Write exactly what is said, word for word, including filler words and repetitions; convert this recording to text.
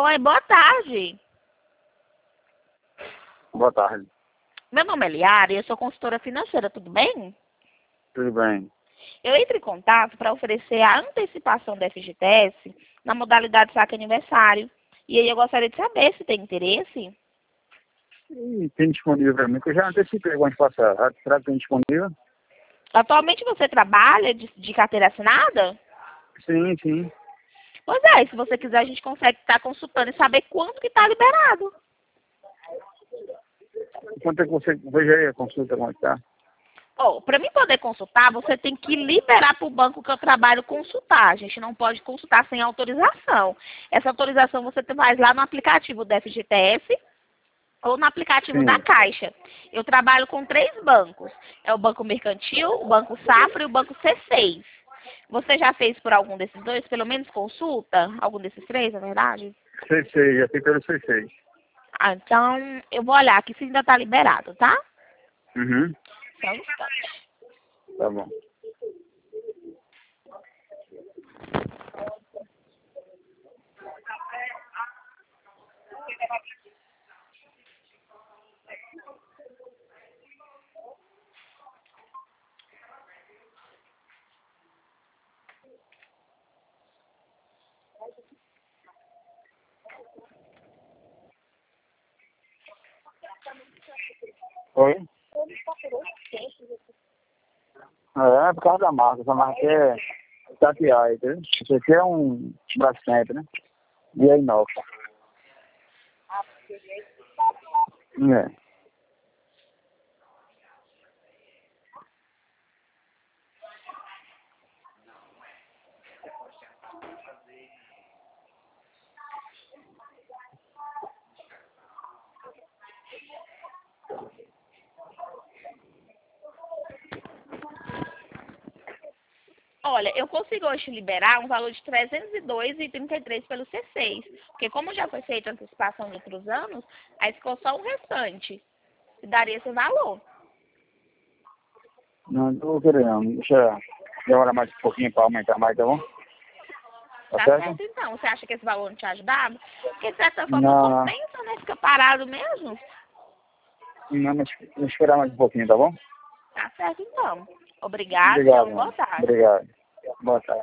Oi, boa tarde. Boa tarde. Meu nome é Liara e eu sou consultora financeira, tudo bem? Tudo bem? Eu entro em contato para oferecer a antecipação do F G T S na modalidade saque aniversário. E aí eu gostaria de saber se tem interesse. E tem disponível para mim, que eu já antecipei o ano passado. Será que tem disponível? Atualmente você trabalha de, de carteira assinada? Sim, sim. Pois é, se você quiser a gente consegue estar consultando e saber quanto que está liberado. Quanto é que você veja aí a consulta como está? Oh, para mim poder consultar, você tem que liberar para o banco que eu trabalho consultar. A gente não pode consultar sem autorização. Essa autorização você faz lá no aplicativo do F G T S ou no aplicativo da Sim. Caixa. Eu trabalho com três bancos. É o Banco Mercantil, o Banco Safra e o Banco C seis. Você já fez por algum desses dois? Pelo menos consulta? Algum desses três, na verdade? C seis, já fiz pelo C seis. Ah, então eu vou olhar aqui se ainda está liberado, tá? Uhum. Só um instante. Tá bom. Oi? É, por causa da marca. Essa marca é Tatiai, entendeu? Isso aqui é um Brastemp, né? E é inox. É. Olha, eu consigo hoje liberar um valor de trezentos e dois reais e trinta e três centavos pelo C seis. Porque como já foi feita a antecipação de outros anos, aí ficou só o restante. E daria esse valor. Não, não vou querer não. Deixa demorar mais um pouquinho para aumentar mais, tá bom? Tá Tá certo? certo então? Você acha que esse valor não te ajudava? Porque de certa forma Não, compensa, né? Fica parado mesmo. não, mas vou esperar mais um pouquinho, tá bom? Tá certo então. Obrigada e tenha Obrigado, uma boa mano. tarde. Obrigado. Boa tarde.